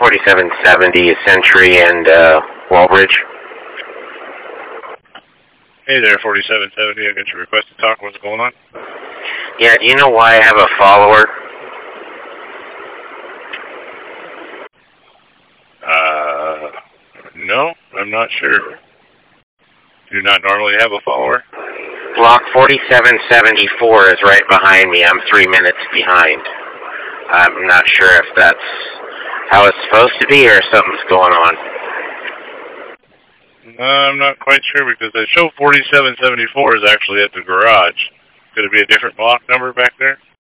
4770 Century and Walbridge. Hey there, 4770. I got your request to talk. What's going on? Yeah, do you know why I have a follower? No, I'm not sure. Do you not normally have a follower? Block 4774 is right behind me. I'm 3 minutes behind. I'm not sure if that's how it's supposed to be or something's going on. I'm not quite sure because they show 4774 is actually at the garage. Could it be a different block number back there?